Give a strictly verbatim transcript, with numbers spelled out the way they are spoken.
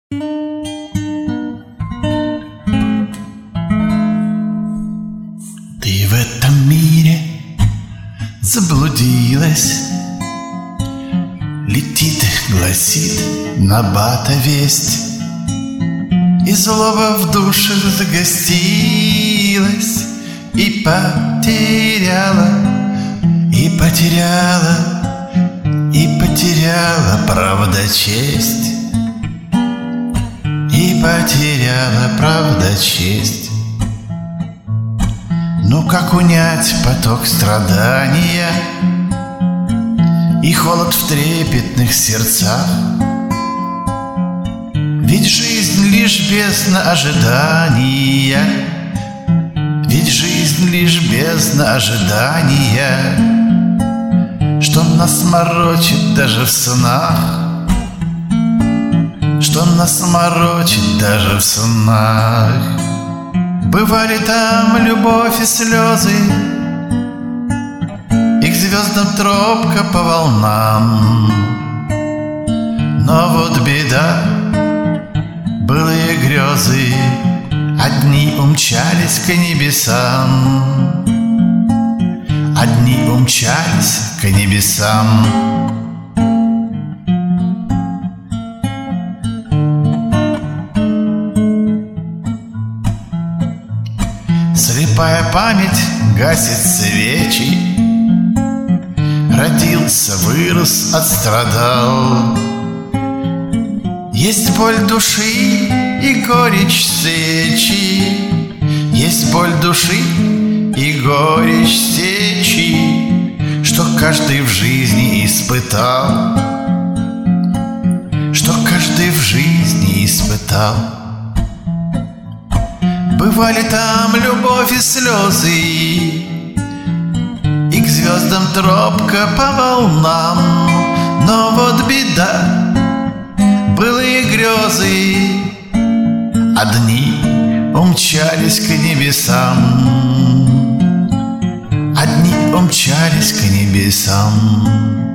Ты в этом мире заблудилась, летит, гласит набата весть, и злоба в душе загостилась, и потеряла, и потеряла, и потеряла, правда, честь, и потеряла, правда, честь. Ну как унять поток страдания и холод в трепетных сердцах? Ведь жизнь лишь бездна ожидания, ведь жизнь лишь бездна ожидания, что нас морочит даже в снах, что нас морочит даже в снах. Бывали там любовь и слезы, и к звездам тропка по волнам. Но вот беда, былые грезы одни умчались к небесам, одни умчались к небесам. Слепая память гасит свечи, родился, вырос, отстрадал. Есть боль души и горечь сечи, есть боль души и горечь сечи, что каждый в жизни испытал, что каждый в жизни испытал. Бывали там любовь и слезы, и к звездам тропка по волнам. Но вот беда, былые грезы одни умчались к небесам, одни умчались к небесам.